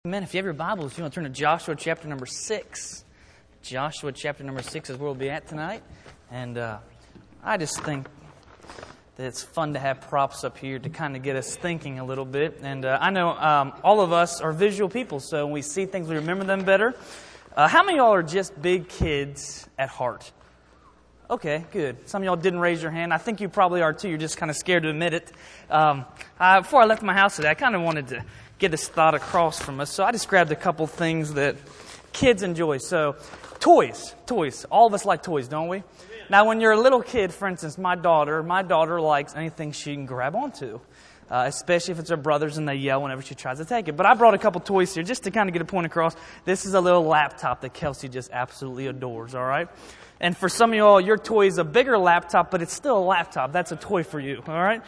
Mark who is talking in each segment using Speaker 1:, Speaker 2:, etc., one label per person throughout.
Speaker 1: Amen. If you have your Bibles, you want to turn to Joshua chapter number 6. Joshua chapter number 6 is where we'll be at tonight. And I just think that it's fun to have props up here to kind of get us thinking a little bit. And I know all of us are visual people, so when we see things, we remember them better. How many of y'all are just big kids at heart? Okay, good. Some of y'all didn't raise your hand. I think you probably are too. You're just kind of scared to admit it. Before I left my house today, I kind of wanted to get this thought across from us. So I just grabbed a couple things that kids enjoy. So toys. All of us like toys, don't we? Now, when you're a little kid, for instance, my daughter likes anything she can grab onto, especially if it's her brother's and they yell whenever she tries to take it. But I brought a couple toys here just to kind of get a point across. This is a little laptop that Kelsey just absolutely adores, all right? And for some of y'all, your toy is a bigger laptop, but it's still a laptop. That's a toy for you, all right?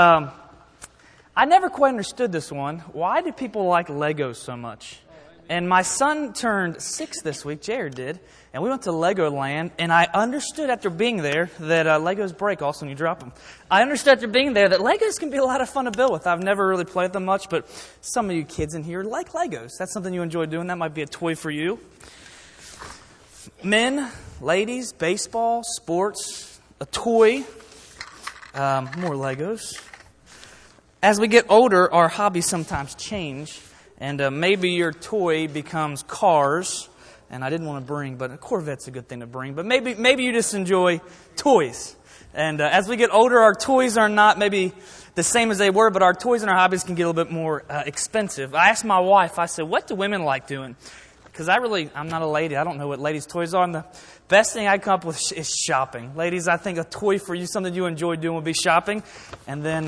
Speaker 1: I never quite understood this one. Why do people like Legos so much? And my son turned 6 this week, Jared did, and we went to Legoland, and I understood after being there that Legos break also when you drop them. I understood after being there that Legos can be a lot of fun to build with. I've never really played them much, but some of you kids in here like Legos. That's something you enjoy doing. That might be a toy for you. Men, ladies, baseball, sports, a toy, more Legos. As we get older, our hobbies sometimes change, and maybe your toy becomes cars, and I didn't want to bring, but a Corvette's a good thing to bring, but maybe you just enjoy toys. And as we get older, our toys are not maybe the same as they were, but our toys and our hobbies can get a little bit more expensive. I asked my wife, I said, what do women like doing? Because I'm not a lady. I don't know what ladies' toys are. And the best thing I come up with is shopping. Ladies, I think a toy for you, something you enjoy doing would be shopping. And then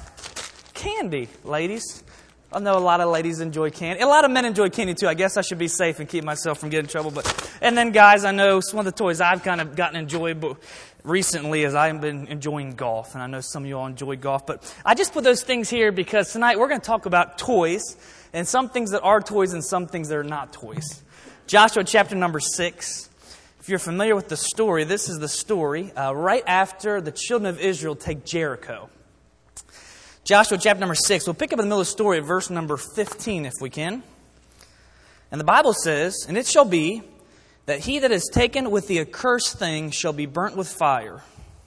Speaker 1: candy, ladies. I know a lot of ladies enjoy candy. A lot of men enjoy candy too. I guess I should be safe and keep myself from getting in trouble. And then guys, I know one of the toys I've kind of gotten enjoyable recently is I've been enjoying golf. And I know some of you all enjoy golf. But I just put those things here because tonight we're going to talk about toys. And some things that are toys and some things that are not toys. Joshua chapter number 6. If you're familiar with the story, this is the story right after the children of Israel take Jericho. Joshua chapter number 6. We'll pick up in the middle of the story at verse number 15 if we can. And the Bible says, and it shall be that he that is taken with the accursed thing shall be burnt with fire.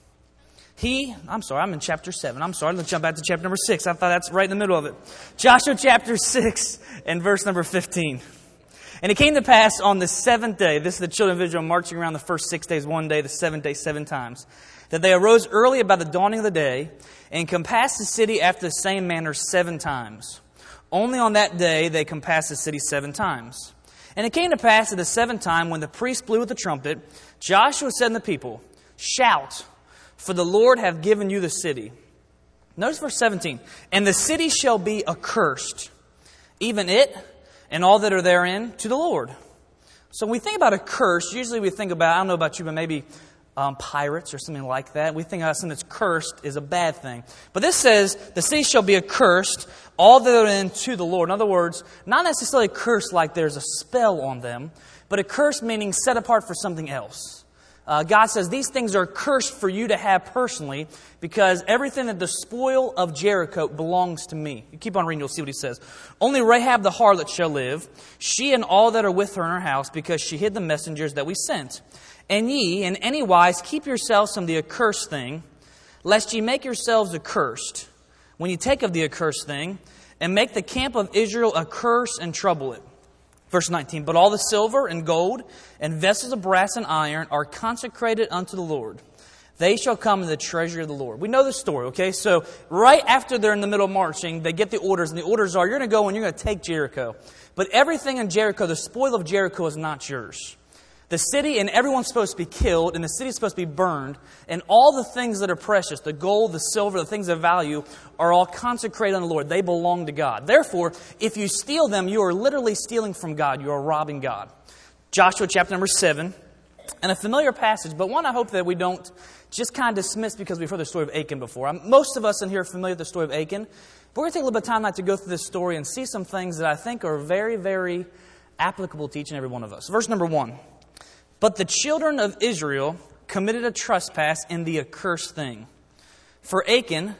Speaker 1: I'm in chapter 7. Let's jump back to chapter number 6. I thought that's right in the middle of it. Joshua chapter 6 and verse number 15. And it came to pass on the 7th day, this is the children of Israel marching around the first 6 days, one day, the 7th day, 7 times, that they arose early about the dawning of the day and compassed the city after the same manner 7 times. Only on that day they compassed the city 7 times. And it came to pass at the 7th time when the priest blew with the trumpet, Joshua said unto the people, shout, for the Lord hath given you the city. Notice verse 17. And the city shall be accursed, even it and all that are therein, to the Lord. So when we think about a curse, usually we think about, I don't know about you, but maybe pirates or something like that. We think about something that's cursed is a bad thing. But this says, the city shall be accursed, all that are therein, to the Lord. In other words, not necessarily cursed like there's a spell on them, but accursed meaning set apart for something else. God says these things are cursed for you to have personally because everything that the spoil of Jericho belongs to me. You keep on reading, you'll see what he says. Only Rahab the harlot shall live, she and all that are with her in her house, because she hid the messengers that we sent. And ye, in any wise, keep yourselves from the accursed thing, lest ye make yourselves accursed, when ye take of the accursed thing, and make the camp of Israel a curse and trouble it. Verse 19, but all the silver and gold and vessels of brass and iron are consecrated unto the Lord. They shall come in the treasury of the Lord. We know the story, okay? So right after they're in the middle of marching, they get the orders. And the orders are, you're going to go and you're going to take Jericho. But everything in Jericho, the spoil of Jericho is not yours. The city and everyone's supposed to be killed, and the city is supposed to be burned, and all the things that are precious, the gold, the silver, the things of value, are all consecrated unto the Lord. They belong to God. Therefore, if you steal them, you are literally stealing from God. You are robbing God. Joshua chapter number 7, and a familiar passage, but one I hope that we don't just kind of dismiss because we've heard the story of Achan before. Most of us in here are familiar with the story of Achan, but we're going to take a little bit of time tonight to go through this story and see some things that I think are very, very applicable to each and every one of us. Verse number 1. But the children of Israel committed a trespass in the accursed thing. For Achan,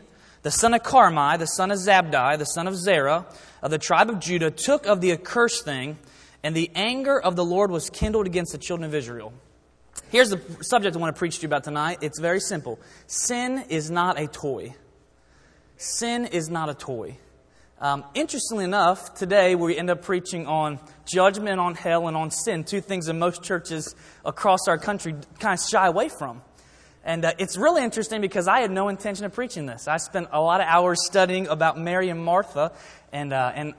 Speaker 1: the son of Carmi, the son of Zabdi, the son of Zerah, of the tribe of Judah, took of the accursed thing, and the anger of the Lord was kindled against the children of Israel. Here's the subject I want to preach to you about tonight. It's very simple. Sin is not a toy. Sin is not a toy. Interestingly enough, today we end up preaching on judgment, on hell, and on sin, two things that most churches across our country kind of shy away from. And it's really interesting because I had no intention of preaching this. I spent a lot of hours studying about Mary and Martha, and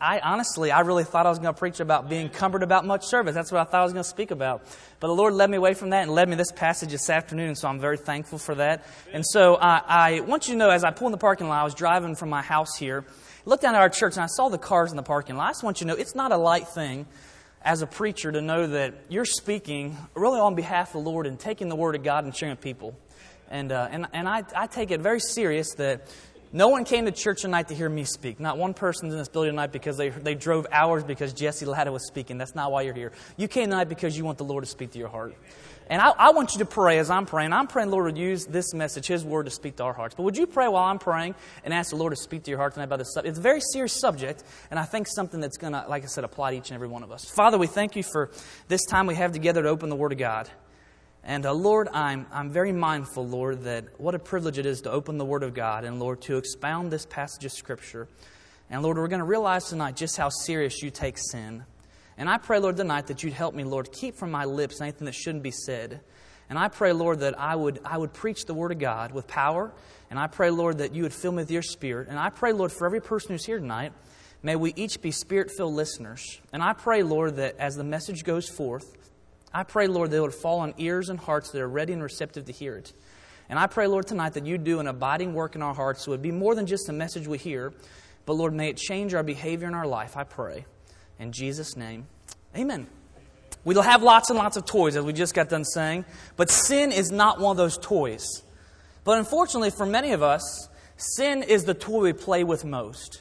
Speaker 1: I really thought I was going to preach about being cumbered about much service. That's what I thought I was going to speak about. But the Lord led me away from that and led me to this passage this afternoon, so I'm very thankful for that. And so I want you to know, as I pulled in the parking lot, I was driving from my house here, looked down at our church, and I saw the cars in the parking lot. I just want you to know, it's not a light thing as a preacher to know that you're speaking really on behalf of the Lord and taking the Word of God and sharing with people. And I take it very serious that no one came to church tonight to hear me speak. Not one person in this building tonight because they drove hours because Jesse Latta was speaking. That's not why you're here. You came tonight because you want the Lord to speak to your heart. And I want you to pray as I'm praying. I'm praying the Lord would use this message, His Word, to speak to our hearts. But would you pray while I'm praying and ask the Lord to speak to your heart tonight about this subject? It's a very serious subject, and I think something that's going to, like I said, apply to each and every one of us. Father, we thank you for this time we have together to open the Word of God. And Lord, I'm very mindful, Lord, that what a privilege it is to open the Word of God and, Lord, to expound this passage of Scripture. And, Lord, we're going to realize tonight just how serious you take sin. And I pray, Lord, tonight that you'd help me, Lord, keep from my lips anything that shouldn't be said. And I pray, Lord, that I would preach the Word of God with power. And I pray, Lord, that you would fill me with your Spirit. And I pray, Lord, for every person who's here tonight, may we each be Spirit-filled listeners. And I pray, Lord, that as the message goes forth, I pray, Lord, that it would fall on ears and hearts that are ready and receptive to hear it. And I pray, Lord, tonight that you do an abiding work in our hearts so it would be more than just a message we hear, but, Lord, may it change our behavior in our life, I pray. In Jesus' name, amen. We'll have lots and lots of toys, as we just got done saying, but sin is not one of those toys. But unfortunately, for many of us, sin is the toy we play with most.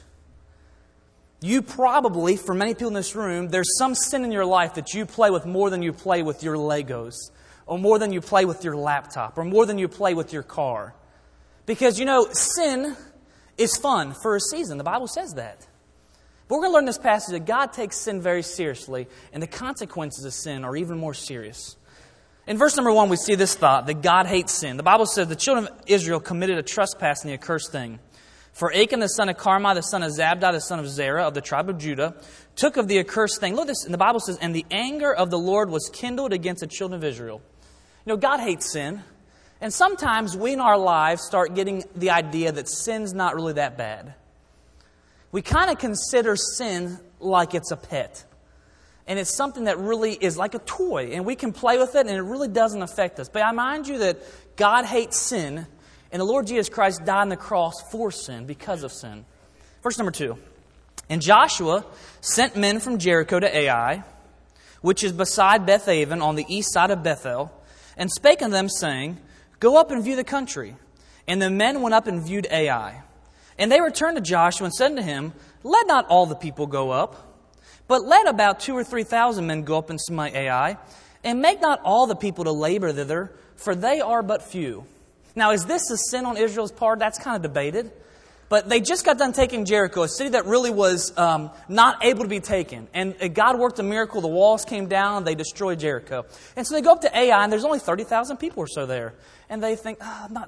Speaker 1: You probably, for many people in this room, there's some sin in your life that you play with more than you play with your Legos, or more than you play with your laptop, or more than you play with your car. Because, you know, sin is fun for a season. The Bible says that. But we're going to learn this passage that God takes sin very seriously, and the consequences of sin are even more serious. In verse number 1, we see this thought, that God hates sin. The Bible says the children of Israel committed a trespass in the accursed thing. For Achan, the son of Carmi, the son of Zabdi, the son of Zerah, of the tribe of Judah, took of the accursed thing. Look at this, and the Bible says, and the anger of the Lord was kindled against the children of Israel. You know, God hates sin. And sometimes we in our lives start getting the idea that sin's not really that bad. We kind of consider sin like it's a pet. And it's something that really is like a toy. And we can play with it and it really doesn't affect us. But I remind you that God hates sin. And the Lord Jesus Christ died on the cross for sin, because of sin. Verse number 2. And Joshua sent men from Jericho to Ai, which is beside Bethaven on the east side of Bethel, and spake unto them, saying, Go up and view the country. And the men went up and viewed Ai. And they returned to Joshua and said unto him, Let not all the people go up, but let about 2,000 or 3,000 men go up and smite Ai, and make not all the people to labor thither, for they are but few. Now, is this a sin on Israel's part? That's kind of debated. But they just got done taking Jericho, a city that really was not able to be taken. And God worked a miracle. The walls came down and they destroyed Jericho. And so they go up to Ai, and there's only 30,000 people or so there. And they think,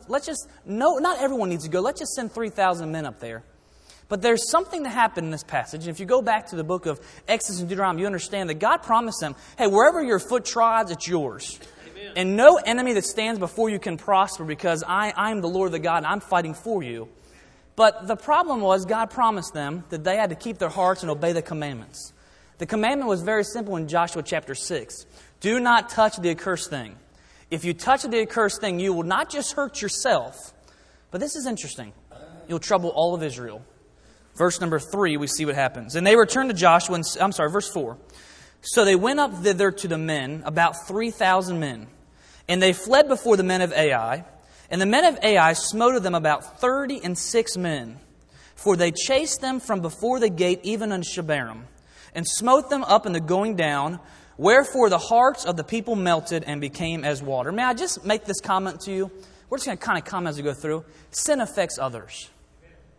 Speaker 1: not everyone needs to go. Let's just send 3,000 men up there. But there's something that happened in this passage. And if you go back to the book of Exodus and Deuteronomy, you understand that God promised them, hey, wherever your foot trods, it's yours. And no enemy that stands before you can prosper, because I am the Lord the God and I'm fighting for you. But the problem was God promised them that they had to keep their hearts and obey the commandments. The commandment was very simple in Joshua chapter 6. Do not touch the accursed thing. If you touch the accursed thing, you will not just hurt yourself, but this is interesting. You'll trouble all of Israel. Verse number 3, we see what happens. And they returned to Joshua, verse 4. So they went up thither to the men, about 3,000 men. And they fled before the men of Ai. And the men of Ai smote of them about 36 men. For they chased them from before the gate even unto Shebarim, and smote them up in the going down. Wherefore the hearts of the people melted and became as water. May I just make this comment to you? We're just going to kind of comment as we go through. Sin affects others.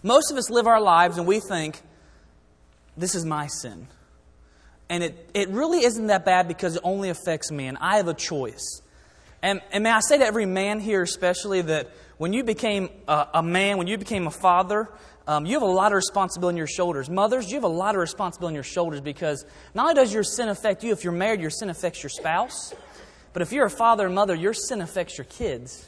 Speaker 1: Most of us live our lives and we think, this is my sin. And it really isn't that bad because it only affects me and I have a choice. And may I say to every man here especially that when you became a man, when you became a father, you have a lot of responsibility on your shoulders. Mothers, you have a lot of responsibility on your shoulders because not only does your sin affect you, if you're married, your sin affects your spouse. But if you're a father and mother, your sin affects your kids.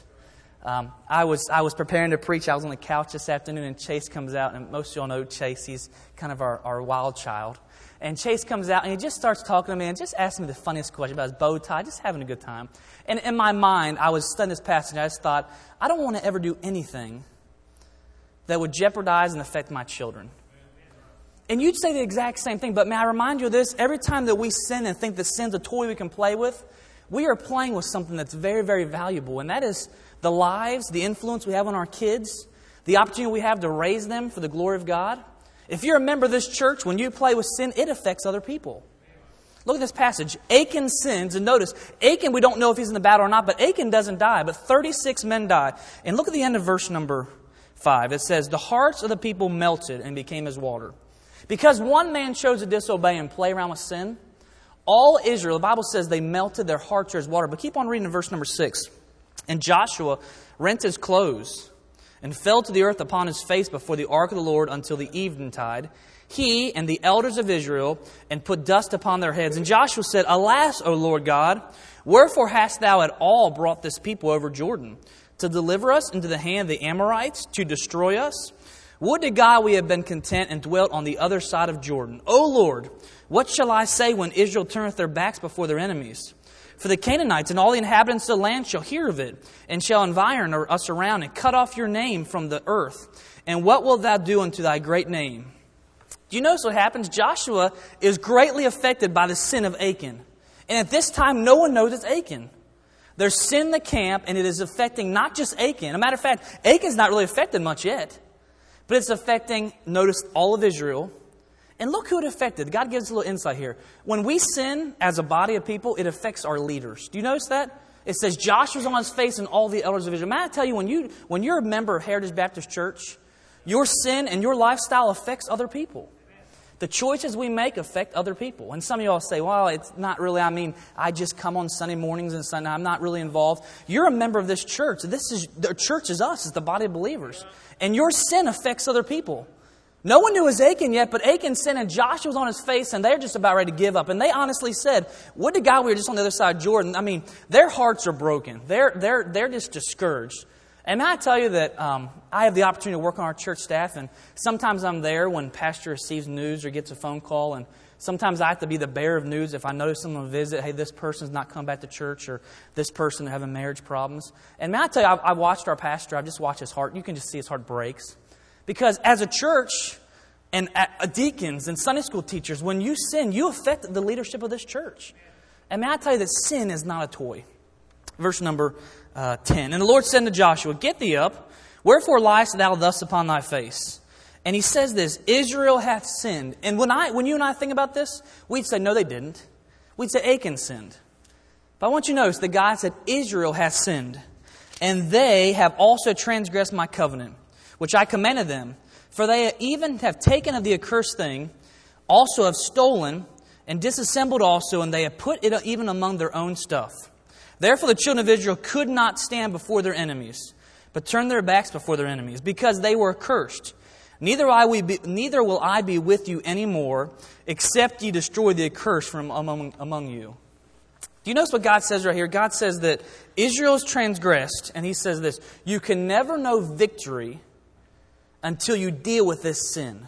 Speaker 1: I was preparing to preach. I was on the couch this afternoon and Chase comes out. And most of y'all know Chase. He's kind of our wild child. And Chase comes out and he just starts talking to me and just asking me the funniest question about his bow tie, just having a good time. And in my mind, I was studying this passage and I just thought, I don't want to ever do anything that would jeopardize and affect my children. And you'd say the exact same thing, but may I remind you of this? Every time that we sin and think that sin's a toy we can play with, we are playing with something that's very, very valuable. And that is the lives, the influence we have on our kids, the opportunity we have to raise them for the glory of God. If you're a member of this church, when you play with sin, it affects other people. Look at this passage. Achan sins, and notice, Achan, we don't know if he's in the battle or not, but Achan doesn't die, but 36 men die. And look at the end of verse number 5. It says, the hearts of the people melted and became as water. Because one man chose to disobey and play around with sin, all Israel, the Bible says they melted, their hearts are as water. But keep on reading in verse number 6. And Joshua rent his clothes and fell to the earth upon his face before the ark of the Lord until the eventide, he and the elders of Israel, and put dust upon their heads. And Joshua said, Alas, O Lord God, wherefore hast thou at all brought this people over Jordan, to deliver us into the hand of the Amorites, to destroy us? Would to God we had been content and dwelt on the other side of Jordan. O Lord, what shall I say when Israel turneth their backs before their enemies? For the Canaanites and all the inhabitants of the land shall hear of it, and shall environ us around, and cut off your name from the earth. And what wilt thou do unto thy great name? Do you notice what happens? Joshua is greatly affected by the sin of Achan. And at this time, no one knows it's Achan. There's sin in the camp, and it is affecting not just Achan. As a matter of fact, Achan's not really affected much yet. But it's affecting, notice, all of Israel. And look who it affected. God gives us a little insight here. When we sin as a body of people, it affects our leaders. Do you notice that? It says Joshua's on his face and all the elders of Israel. May I tell you, when you're a member of Heritage Baptist Church, your sin and your lifestyle affects other people. The choices we make affect other people. And some of y'all say, well, it's not really, I just come on Sunday mornings and Sunday. I'm not really involved. You're a member of this church. The church is us. It's the body of believers. And your sin affects other people. No one knew it was Achan yet, but Achan sinned and Joshua was on his face and they're just about ready to give up. And they honestly said, would to God we were just on the other side of Jordan. Their hearts are broken. They're just discouraged. And may I tell you that I have the opportunity to work on our church staff, and sometimes I'm there when pastor receives news or gets a phone call, and sometimes I have to be the bearer of news if I notice someone visit, hey, this person's not come back to church, or this person having marriage problems. And may I tell you, I've watched our pastor, I've just watched his heart. You can just see his heart breaks. Because as a church and deacons and Sunday school teachers, when you sin, you affect the leadership of this church. And may I tell you that sin is not a toy. Verse number 10. And the Lord said unto Joshua, Get thee up, wherefore liest thou thus upon thy face? And he says this, Israel hath sinned. And when you and I think about this, we'd say, no, they didn't. We'd say Achan sinned. But I want you to notice that God said, Israel hath sinned, and they have also transgressed my covenant, which I commanded them. For they even have taken of the accursed thing, also have stolen, and disassembled also, and they have put it even among their own stuff. Therefore the children of Israel could not stand before their enemies, but turned their backs before their enemies, because they were accursed. Neither will I be with you any more, except ye destroy the accursed from among you. Do you notice what God says right here? God says that Israel's transgressed, and He says this, you can never know victory until you deal with this sin.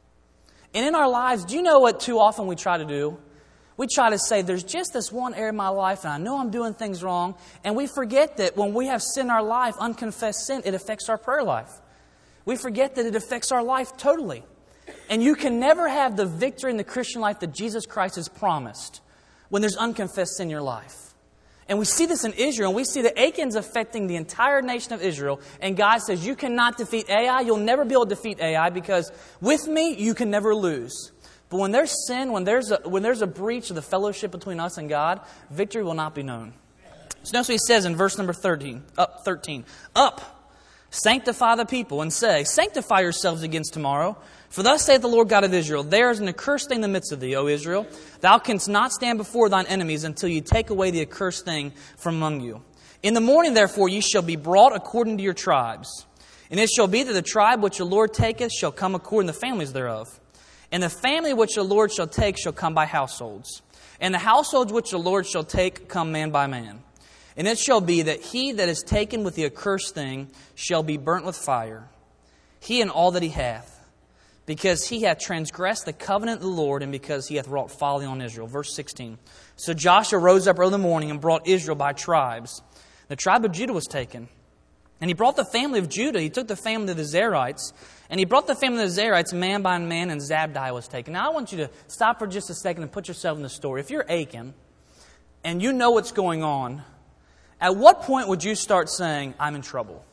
Speaker 1: And in our lives, do you know what too often we try to do? We try to say, there's just this one area of my life, and I know I'm doing things wrong. And we forget that when we have sin in our life, unconfessed sin, it affects our prayer life. We forget that it affects our life totally. And you can never have the victory in the Christian life that Jesus Christ has promised when there's unconfessed sin in your life. And we see this in Israel, and we see that Achan's affecting the entire nation of Israel. And God says, you cannot defeat Ai. You'll never be able to defeat Ai, because with me, you can never lose. But when there's sin, when there's a breach of the fellowship between us and God, victory will not be known. So notice what he says in verse number 13. Up, Sanctify the people, and say, Sanctify yourselves against tomorrow. For thus saith the Lord God of Israel, There is an accursed thing in the midst of thee, O Israel. Thou canst not stand before thine enemies until you take away the accursed thing from among you. In the morning, therefore, ye shall be brought according to your tribes. And it shall be that the tribe which the Lord taketh shall come according to the families thereof. And the family which the Lord shall take shall come by households. And the households which the Lord shall take come man by man. And it shall be that he that is taken with the accursed thing shall be burnt with fire, he and all that he hath, because he hath transgressed the covenant of the Lord, and because he hath wrought folly on Israel. Verse 16. So Joshua rose up early in the morning and brought Israel by tribes. The tribe of Judah was taken. And he brought the family of Judah. He took the family of the Zerites. And he brought the family of the Zerites man by man, and Zabdi was taken. Now I want you to stop for just a second and put yourself in the story. If you're Achan, and you know what's going on, at what point would you start saying, I'm in trouble?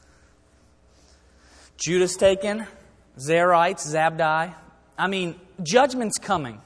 Speaker 1: Judah's taken, Zerites, Zabdi. I mean, judgment's coming.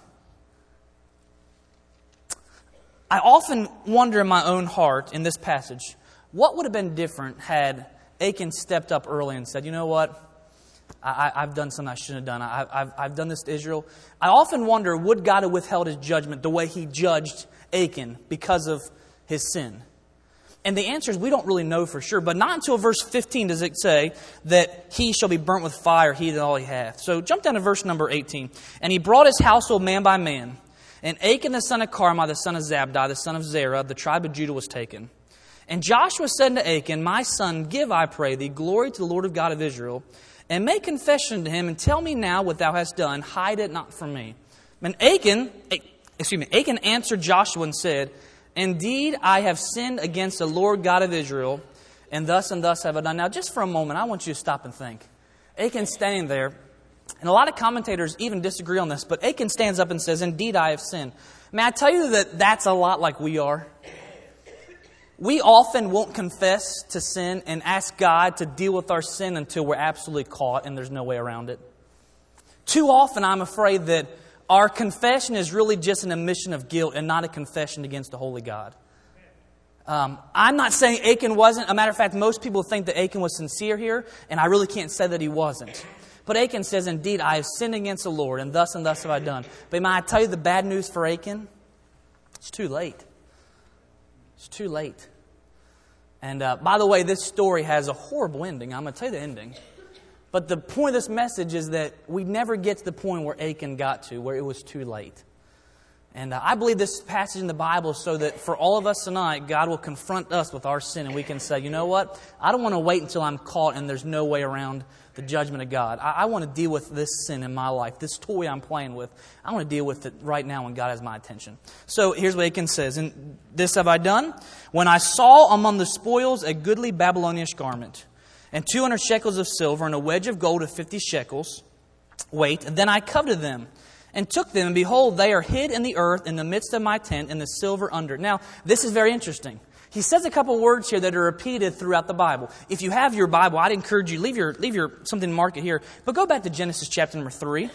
Speaker 1: I often wonder in my own heart in this passage, what would have been different had Achan stepped up early and said, you know what? I've done something I shouldn't have done. I've done this to Israel. I often wonder, would God have withheld His judgment the way He judged Achan because of his sin? And the answer is we don't really know for sure. But not until verse 15 does it say that he shall be burnt with fire, he and all he hath. So jump down to verse number 18. And he brought his household man by man. And Achan the son of Carmi, the son of Zabdi, the son of Zerah, the tribe of Judah was taken. And Joshua said to Achan, My son, give, I pray thee, glory to the Lord of God of Israel, and make confession to him, and tell me now what thou hast done. Hide it not from me. And Achan answered Joshua and said, Indeed, I have sinned against the Lord God of Israel, and thus have I done. Now, just for a moment, I want you to stop and think. Achan's standing there, and a lot of commentators even disagree on this, but Achan stands up and says, Indeed, I have sinned. May I tell you that that's a lot like we are? We often won't confess to sin and ask God to deal with our sin until we're absolutely caught and there's no way around it. Too often, I'm afraid that our confession is really just an admission of guilt and not a confession against the holy God. I'm not saying Achan wasn't. As a matter of fact, most people think that Achan was sincere here, and I really can't say that he wasn't. But Achan says, Indeed, I have sinned against the Lord, and thus have I done. But may I tell you the bad news for Achan? It's too late. It's too late. And by the way, this story has a horrible ending. I'm going to tell you the ending. But the point of this message is that we never get to the point where Achan got to, where it was too late. And I believe this passage in the Bible is so that for all of us tonight, God will confront us with our sin and we can say, you know what? I don't want to wait until I'm caught and there's no way around the judgment of God. I want to deal with this sin in my life, this toy I'm playing with. I want to deal with it right now when God has my attention. So here's what Achan says. And this have I done, when I saw among the spoils a goodly Babylonish garment, and 200 shekels of silver, and a wedge of gold of 50 shekels weight. And then I coveted them, and took them, and behold, they are hid in the earth in the midst of my tent, and the silver under. Now, this is very interesting. He says a couple words here that are repeated throughout the Bible. If you have your Bible, I'd encourage you, leave your something mark it here. But go back to Genesis chapter number 3.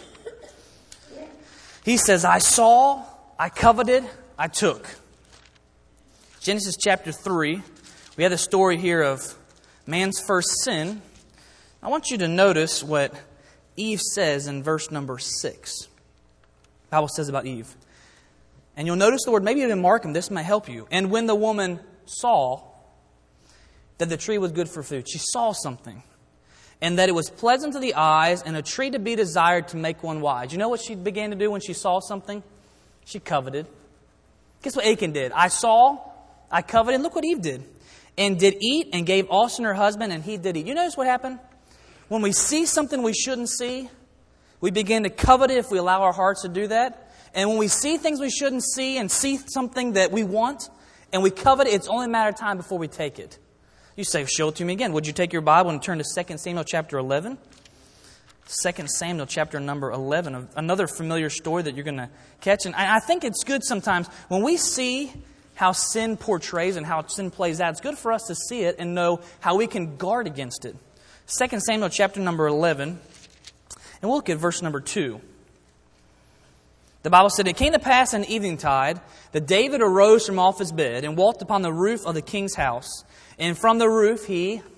Speaker 1: He says, I saw, I coveted, I took. Genesis chapter 3, we have the story here of man's first sin. I want you to notice what Eve says in verse number 6. The Bible says about Eve. And you'll notice the word, maybe you didn't mark them, this may help you. And when the woman saw that the tree was good for food, she saw something. And that it was pleasant to the eyes and a tree to be desired to make one wise. You know what she began to do when she saw something? She coveted. Guess what Achan did? I saw, I coveted, and look what Eve did. And did eat, and gave also to her husband, and he did eat. You notice what happened? When we see something we shouldn't see, we begin to covet it if we allow our hearts to do that. And when we see things we shouldn't see, and see something that we want, and we covet it, it's only a matter of time before we take it. You say, show it to me again. Would you take your Bible and turn to 2 Samuel chapter 11? 2 Samuel chapter number 11, another familiar story that you're going to catch. And I think it's good sometimes when we see how sin portrays and how sin plays out, it's good for us to see it and know how we can guard against it. 2 Samuel chapter number 11, and we'll look at verse number 2. The Bible said, It came to pass in eventide that David arose from off his bed and walked upon the roof of the king's house. And from the roof he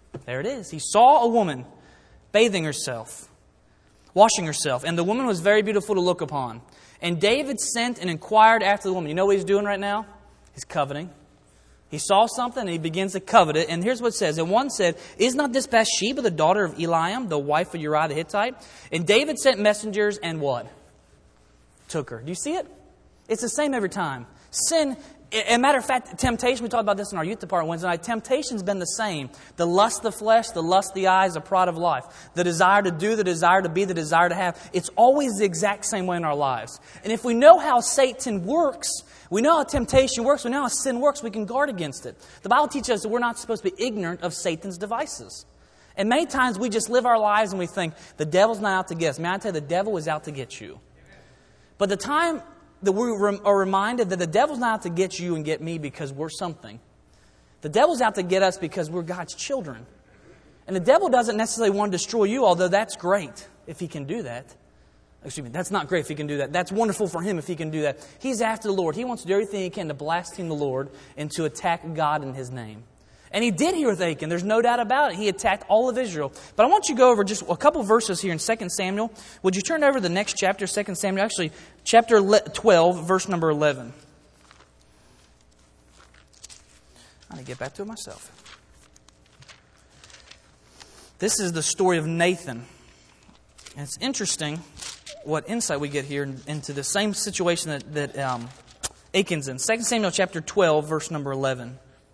Speaker 1: There it is. He saw a woman bathing herself, washing herself, and the woman was very beautiful to look upon. And David sent and inquired after the woman. You know what he's doing right now? He's coveting. He saw something and he begins to covet it. And here's what it says. And one said, "Is not this Bathsheba the daughter of Eliam, the wife of Uriah the Hittite?" And David sent messengers and what? Took her. Do you see it? It's the same every time. Sin, as a matter of fact, temptation, we talked about this in our youth department Wednesday night. Temptation's been the same. The lust of the flesh, the lust of the eyes, the pride of life. The desire to do, the desire to be, the desire to have. It's always the exact same way in our lives. And if we know how Satan works, we know how temptation works, we know how sin works, we can guard against it. The Bible teaches us that we're not supposed to be ignorant of Satan's devices. And many times we just live our lives and we think, the devil's not out to get us. May I tell you, the devil is out to get you. But the time that we are reminded that the devil's not out to get you and get me because we're something. The devil's out to get us because we're God's children. And the devil doesn't necessarily want to destroy you, although that's great if he can do that. Excuse me, that's not great if he can do that. That's wonderful for him if he can do that. He's after the Lord. He wants to do everything he can to blaspheme the Lord and to attack God in His name. And he did here with Achan. There's no doubt about it. He attacked all of Israel. But I want you to go over just a couple verses here in 2 Samuel. Would you turn over to the next chapter, 2 Samuel? Actually, chapter 12, verse number 11. I need to get back to it myself. This is the story of Nathan. And it's interesting what insight we get here into the same situation that Achan's in. 2 Samuel chapter 12, verse number 11.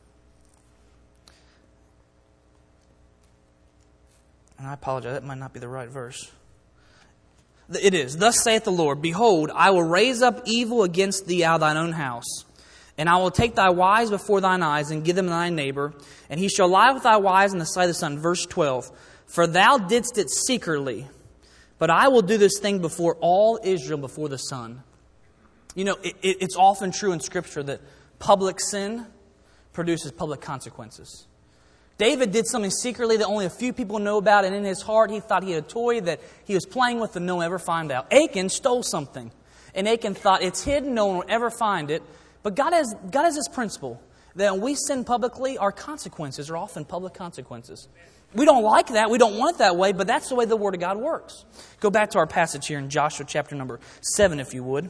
Speaker 1: And I apologize, that might not be the right verse. It is. "Thus saith the Lord, Behold, I will raise up evil against thee out of thine own house. And I will take thy wives before thine eyes, and give them to thy neighbor. And he shall lie with thy wives in the sight of the sun." Verse 12. "For thou didst it secretly, but I will do this thing before all Israel, before the sun." You know, it's often true in Scripture that public sin produces public consequences. David did something secretly that only a few people know about, and in his heart he thought he had a toy that he was playing with and no one will ever find out. Achan stole something, and Achan thought it's hidden, no one will ever find it. But God has this principle that when we sin publicly, our consequences are often public consequences. We don't like that, we don't want it that way, but that's the way the Word of God works. Go back to our passage here in Joshua chapter number 7, if you would.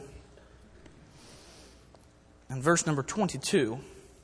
Speaker 1: And verse number 22.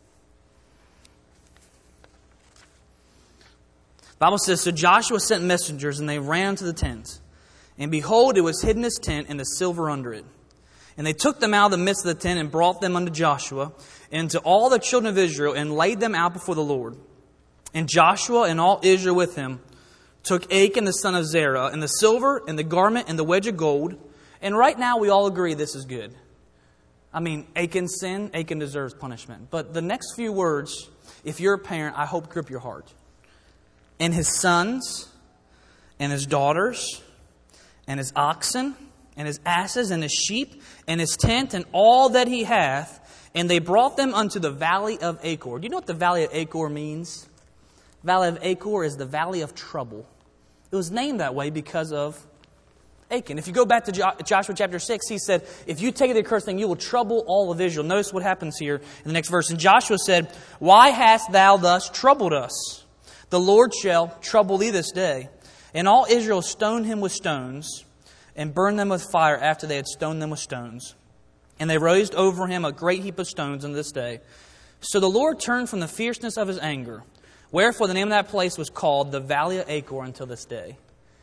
Speaker 1: The Bible says, "So Joshua sent messengers, and they ran to the tent. And behold, it was hid in his tent, and the silver under it. And they took them out of the midst of the tent, and brought them unto Joshua, and to all the children of Israel, and laid them out before the Lord. And Joshua and all Israel with him took Achan the son of Zerah, and the silver, and the garment, and the wedge of gold." And right now we all agree this is good. I mean, Achan's sin, Achan deserves punishment. But the next few words, if you're a parent, I hope grip your heart. "And his sons, and his daughters, and his oxen, and his asses, and his sheep, and his tent, and all that he hath, and they brought them unto the valley of Achor." Do you know what the valley of Achor means? Valley of Achor is the valley of trouble. It was named that way because of Achan. If you go back to Joshua chapter 6, he said, "If you take the accursed thing, you will trouble all of Israel." Notice what happens here in the next verse. "And Joshua said, Why hast thou thus troubled us? The Lord shall trouble thee this day." And all Israel stoned him with stones, and burned them with fire after they had stoned them with stones. And they raised over him a great heap of stones on this day. So the Lord turned from the fierceness of his anger. Wherefore the name of that place was called the Valley of Achor until this day.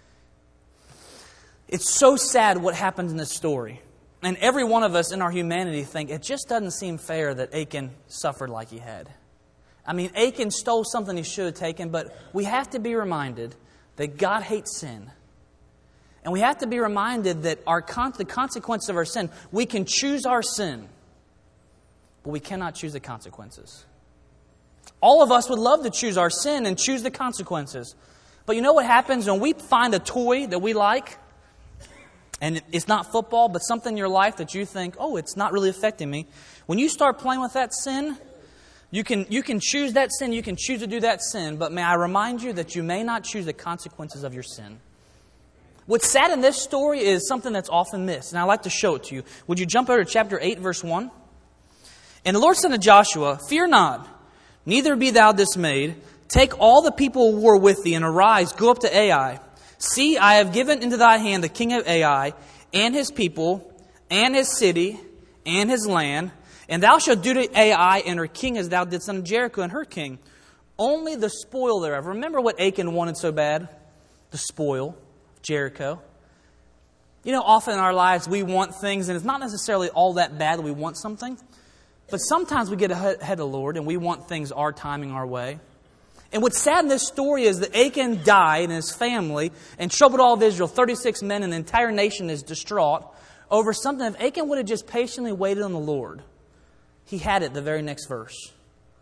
Speaker 1: It's so sad what happens in this story. And every one of us in our humanity think it just doesn't seem fair that Achan suffered like he had. I mean, Achan stole something he should have taken, but we have to be reminded that God hates sin. And we have to be reminded that the consequences of our sin, we can choose our sin, but we cannot choose the consequences. All of us would love to choose our sin and choose the consequences. But you know what happens when we find a toy that we like, and it's not football, but something in your life that you think, oh, it's not really affecting me. When you start playing with that sin, you can choose that sin, you can choose to do that sin, but may I remind you that you may not choose the consequences of your sin. What's sad in this story is something that's often missed, and I'd like to show it to you. Would you jump over to chapter 8, verse 1? "And the Lord said to Joshua, Fear not, neither be thou dismayed. Take all the people of war with thee, and arise, go up to Ai. See, I have given into thy hand the king of Ai, and his people, and his city, and his land. And thou shalt do to Ai and her king as thou didst unto Jericho and her king. Only the spoil thereof. Remember what Achan wanted so bad? The spoil of Jericho. You know, often in our lives we want things, and it's not necessarily all that bad that we want something. But sometimes we get ahead of the Lord, and we want things our timing, our way. And what's sad in this story is that Achan died and his family and troubled all of Israel. 36 men and the entire nation is distraught over something. If Achan would have just patiently waited on the Lord, he had it the very next verse.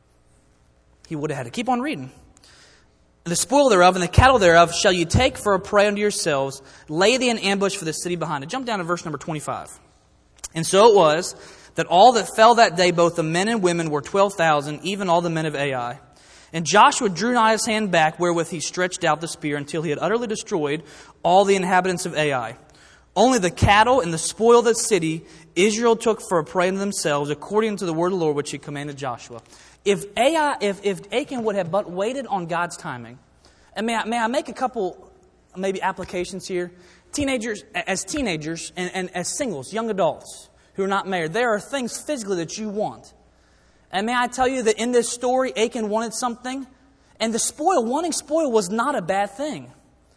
Speaker 1: He would have had it. Keep on reading. The spoil thereof and the cattle thereof shall you take for a prey unto yourselves. Lay thee in ambush for the city behind it. Jump down to verse number 25. And so it was that all that fell that day, both the men and women, were 12,000, even all the men of Ai. And Joshua drew not his hand back, wherewith he stretched out the spear, until he had utterly destroyed all the inhabitants of Ai. Only the cattle and the spoil of the city Israel took for a prey unto themselves, according to the word of the Lord which he commanded Joshua. If Achan would have but waited on God's timing, and may I make a couple maybe applications here? Teenagers and as singles, young adults who are not married, there are things physically that you want. And may I tell you that in this story, Achan wanted something, and wanting spoil was not a bad thing.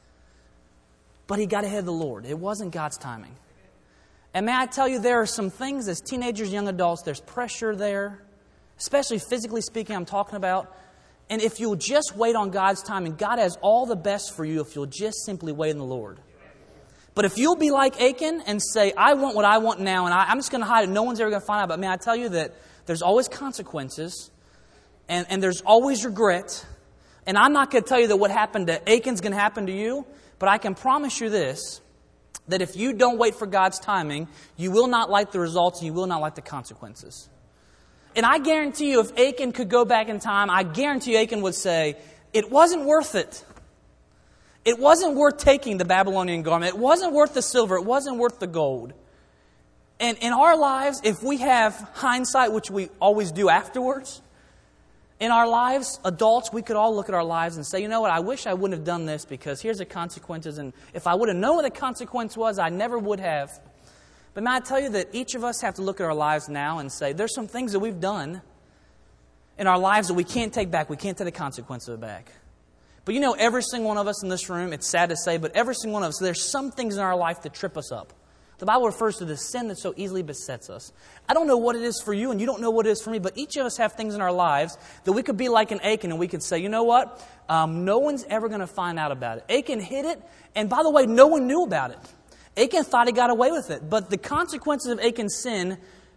Speaker 1: But he got ahead of the Lord. It wasn't God's timing. And may I tell you, there are some things as teenagers, young adults, there's pressure there, especially physically speaking, I'm talking about. And if you'll just wait on God's timing, God has all the best for you if you'll just simply wait on the Lord. But if you'll be like Achan and say, I want what I want now, and I'm just going to hide it, no one's ever going to find out. But may I tell you that there's always consequences, and there's always regret. And I'm not going to tell you that what happened to Achan's going to happen to you, but I can promise you this, that if you don't wait for God's timing, you will not like the results and you will not like the consequences. And I guarantee you, if Achan could go back in time, I guarantee you Achan would say, it wasn't worth it. It wasn't worth taking the Babylonian garment. It wasn't worth the silver. It wasn't worth the gold. And in our lives, if we have hindsight, which we always do afterwards, in our lives, adults, we could all look at our lives and say, you know what, I wish I wouldn't have done this because here's the consequences. And if I would have known what the consequence was, I never would have. But may I tell you that each of us have to look at our lives now and say, there's some things that we've done in our lives that we can't take back. We can't take the consequences of it back. But you know, every single one of us in this room, it's sad to say, but every single one of us, there's some things in our life that trip us up. The Bible refers to the sin that so easily besets us. I don't know what it is for you, and you don't know what it is for me, but each of us have things in our lives that we could be like an Achan, and we could say, you know what? No one's ever going to find out about it. Achan hid it, and by the way, no one knew about it. Achan thought he got away with it, but the consequences of Achan's sin,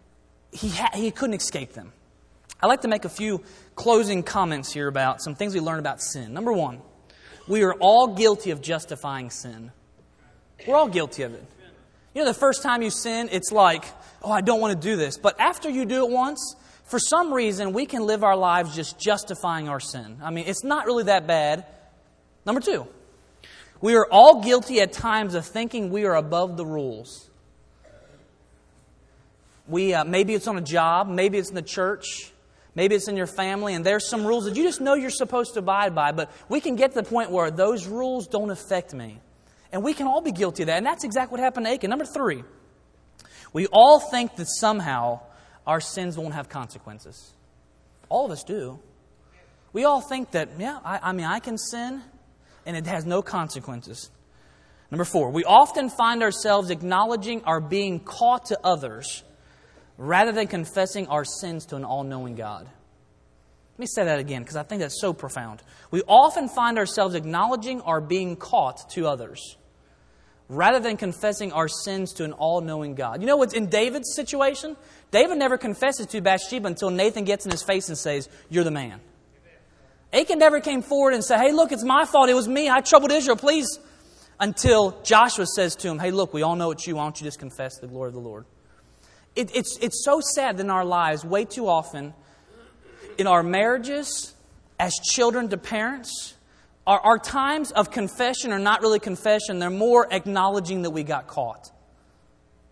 Speaker 1: he couldn't escape them. I'd like to make a few closing comments here about some things we learn about sin. Number one, we are all guilty of justifying sin. We're all guilty of it. You know, the first time you sin, it's like, oh, I don't want to do this. But after you do it once, for some reason, we can live our lives just justifying our sin. I mean, it's not really that bad. Number two, we are all guilty at times of thinking we are above the rules. Maybe it's on a job, maybe it's in the church, maybe it's in your family, and there's some rules that you just know you're supposed to abide by, but we can get to the point where those rules don't affect me. And we can all be guilty of that. And that's exactly what happened to Achan. Number three, we all think that somehow our sins won't have consequences. All of us do. We all think that, I can sin and it has no consequences. Number four, we often find ourselves acknowledging our being caught to others rather than confessing our sins to an all-knowing God. Let me say that again because I think that's so profound. We often find ourselves acknowledging our being caught to others rather than confessing our sins to an all-knowing God. You know what's in David's situation? David never confesses to Bathsheba until Nathan gets in his face and says, you're the man. Achan never came forward and said, hey, look, it's my fault. It was me. I troubled Israel. Please. Until Joshua says to him, hey, look, we all know it's you. Why don't you just confess the glory of the Lord? It's so sad that in our lives, way too often, in our marriages, as children to parents, our times of confession are not really confession. They're more acknowledging that we got caught.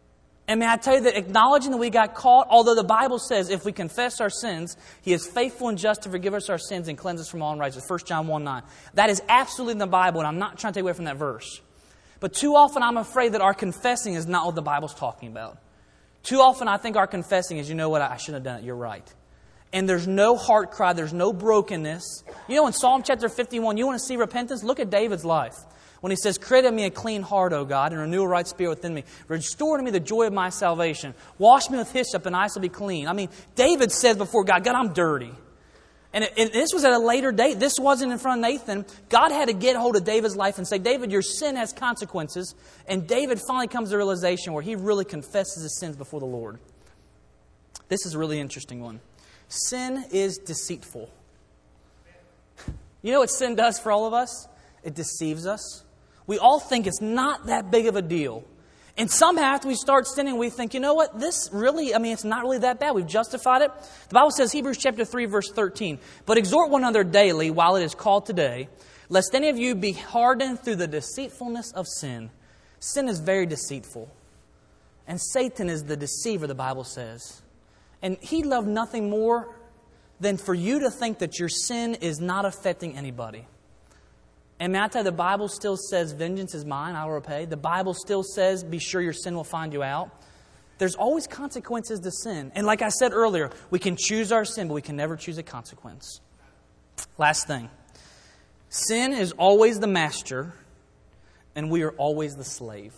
Speaker 1: And may I tell you that acknowledging that we got caught, although the Bible says if we confess our sins, He is faithful and just to forgive us our sins and cleanse us from all unrighteousness. 1 John 1:9. That is absolutely in the Bible, and I'm not trying to take away from that verse. But too often I'm afraid that our confessing is not what the Bible's talking about. Too often I think our confessing is, you know what, I shouldn't have done it, you're right. And there's no heart cry, there's no brokenness. You know, in Psalm chapter 51, you want to see repentance? Look at David's life. When he says, create in me a clean heart, O God, and renew a right spirit within me. Restore to me the joy of my salvation. Wash me with hyssop, and I shall be clean. I mean, David said before God, I'm dirty. And this was at a later date. This wasn't in front of Nathan. God had to get hold of David's life and say, David, your sin has consequences. And David finally comes to the realization where he really confesses his sins before the Lord. This is a really interesting one. Sin is deceitful. You know what sin does for all of us? It deceives us. We all think it's not that big of a deal. And somehow after we start sinning, we think, you know what, this really, it's not really that bad. We've justified it. The Bible says, Hebrews chapter 3, verse 13, but exhort one another daily while it is called today, lest any of you be hardened through the deceitfulness of sin. Sin is very deceitful. And Satan is the deceiver, the Bible says. And he loved nothing more than for you to think that your sin is not affecting anybody. And may I tell you, the Bible still says, vengeance is mine, I will repay. The Bible still says, be sure your sin will find you out. There's always consequences to sin. And like I said earlier, we can choose our sin, but we can never choose a consequence. Last thing. Sin is always the master, and we are always the slave.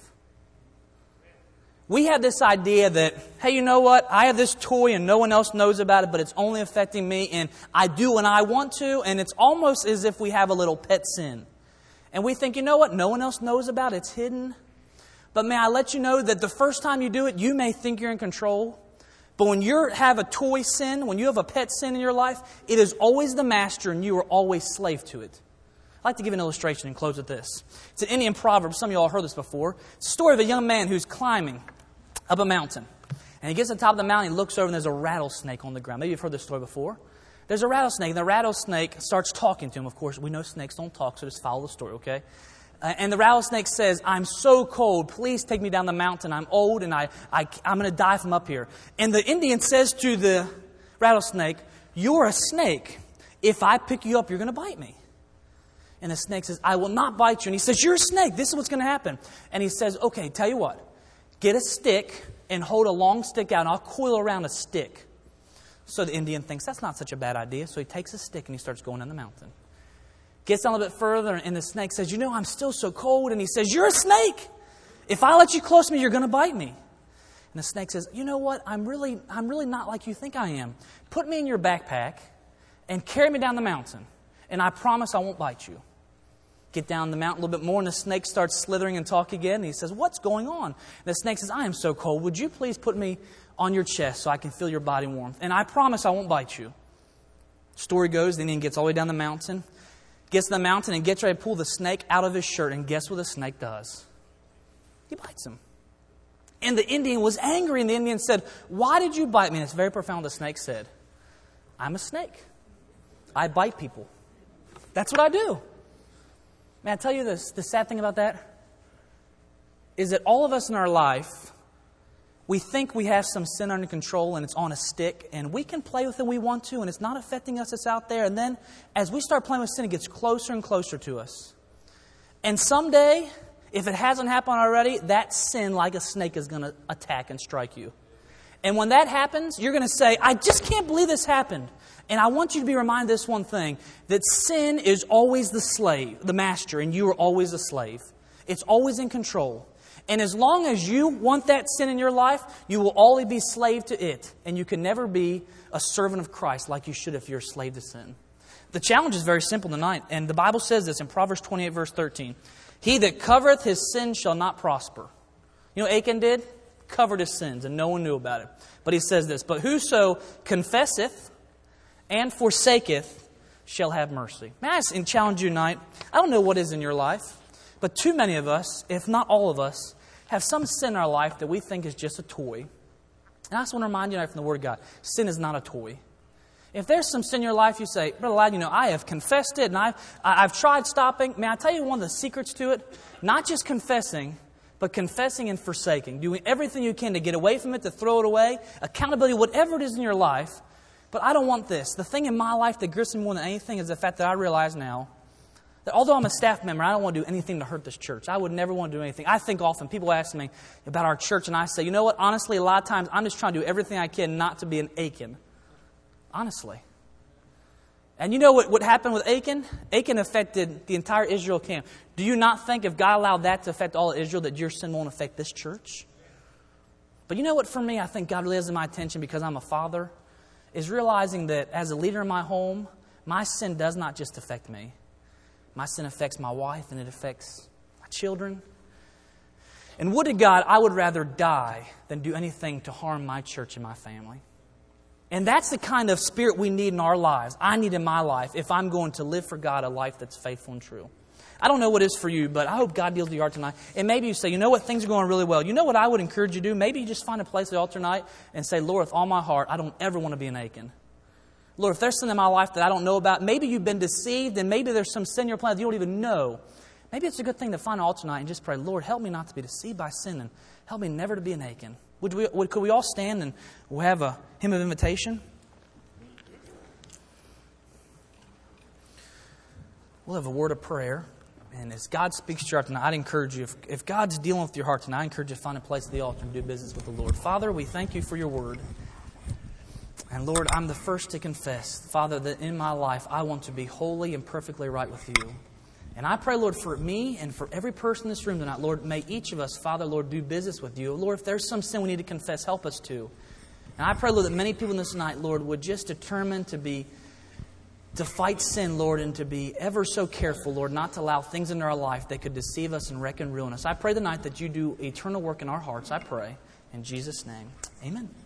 Speaker 1: We have this idea that, hey, you know what? I have this toy and no one else knows about it, but it's only affecting me, and I do when I want to, and it's almost as if we have a little pet sin. And we think, you know what? No one else knows about it. It's hidden. But may I let you know that the first time you do it, you may think you're in control. But when you have a toy sin, when you have a pet sin in your life, it is always the master and you are always slave to it. I'd like to give an illustration and close with this. It's an Indian proverb. Some of you all heard this before. It's a story of a young man who's climbing up a mountain. And he gets to the top of the mountain, he looks over, and there's a rattlesnake on the ground. Maybe you've heard this story before. There's a rattlesnake, and the rattlesnake starts talking to him. Of course, we know snakes don't talk, so just follow the story, okay? And the rattlesnake says, I'm so cold, please take me down the mountain. I'm old, and I'm going to die from up here. And the Indian says to the rattlesnake, you're a snake. If I pick you up, you're going to bite me. And the snake says, I will not bite you. And he says, you're a snake. This is what's going to happen. And he says, okay, tell you what. Get a stick and hold a long stick out, and I'll coil around a stick. So the Indian thinks that's not such a bad idea. So he takes a stick and he starts going down the mountain. Gets down a little bit further, and the snake says, you know, I'm still so cold. And he says, you're a snake. If I let you close to me, you're going to bite me. And the snake says, you know what? I'm really not like you think I am. Put me in your backpack and carry me down the mountain. And I promise I won't bite you. Get down the mountain a little bit more, and the snake starts slithering and talk again. And he says, what's going on? And the snake says, I am so cold. Would you please put me on your chest so I can feel your body warmth? And I promise I won't bite you. Story goes, the Indian gets all the way down the mountain, gets to the mountain and gets ready to pull the snake out of his shirt. And guess what the snake does? He bites him. And the Indian was angry, and the Indian said, why did you bite me? And it's very profound. The snake said, I'm a snake. I bite people. That's what I do. May I tell you this? The sad thing about that is that all of us in our life, we think we have some sin under control and it's on a stick, and we can play with it we want to, and it's not affecting us. It's out there. And then as we start playing with sin, it gets closer and closer to us. And someday, if it hasn't happened already, that sin, like a snake, is going to attack and strike you. And when that happens, you're going to say, I just can't believe this happened. And I want you to be reminded of this one thing, that sin is always the slave, the master, and you are always a slave. It's always in control. And as long as you want that sin in your life, you will always be slave to it. And you can never be a servant of Christ like you should if you're a slave to sin. The challenge is very simple tonight. And the Bible says this in Proverbs 28, verse 13. He that covereth his sin shall not prosper. You know what Achan did? Covered his sins, and no one knew about it. But he says this, but whoso confesseth and forsaketh shall have mercy. May I ask and challenge you tonight? I don't know what is in your life, but too many of us, if not all of us, have some sin in our life that we think is just a toy. And I just want to remind you tonight from the Word of God, sin is not a toy. If there's some sin in your life, you say, Brother Ladd, I have confessed it, and I've tried stopping. May I tell you one of the secrets to it? Not just confessing, but confessing and forsaking, doing everything you can to get away from it, to throw it away, accountability, whatever it is in your life. But I don't want this. The thing in my life that grieves me more than anything is the fact that I realize now that although I'm a staff member, I don't want to do anything to hurt this church. I would never want to do anything. I think often people ask me about our church, and I say, you know what? Honestly, a lot of times I'm just trying to do everything I can not to be an Achan. Honestly. And you know what happened with Achan? Achan affected the entire Israel camp. Do you not think if God allowed that to affect all of Israel, that your sin won't affect this church? But you know what, for me, I think God really has in my attention because I'm a father, is realizing that as a leader in my home, my sin does not just affect me. My sin affects my wife and it affects my children. And would to God, I would rather die than do anything to harm my church and my family. And that's the kind of spirit we need in our lives. I need in my life if I'm going to live for God a life that's faithful and true. I don't know what it is for you, but I hope God deals with your heart tonight. And maybe you say, you know what, things are going really well. You know what I would encourage you to do? Maybe you just find a place at the altar tonight and say, Lord, with all my heart, I don't ever want to be an Achan. Lord, if there's sin in my life that I don't know about, maybe you've been deceived and maybe there's some sin in your plan that you don't even know. Maybe it's a good thing to find an altar tonight and just pray, Lord, help me not to be deceived by sin and help me never to be an Achan. Could we all stand and we'll have a hymn of invitation? We'll have a word of prayer. And as God speaks to your heart tonight, I'd encourage you, if God's dealing with your heart tonight, I encourage you to find a place at the altar and do business with the Lord. Father, we thank you for your word. And Lord, I'm the first to confess, Father, that in my life I want to be holy and perfectly right with you. And I pray, Lord, for me and for every person in this room tonight, Lord, may each of us, Father, Lord, do business with you. Lord, if there's some sin we need to confess, help us to. And I pray, Lord, that many people in this night, Lord, would just determine to fight sin, Lord, and to be ever so careful, Lord, not to allow things in our life that could deceive us and wreck and ruin us. I pray tonight that you do eternal work in our hearts, I pray. In Jesus' name, amen.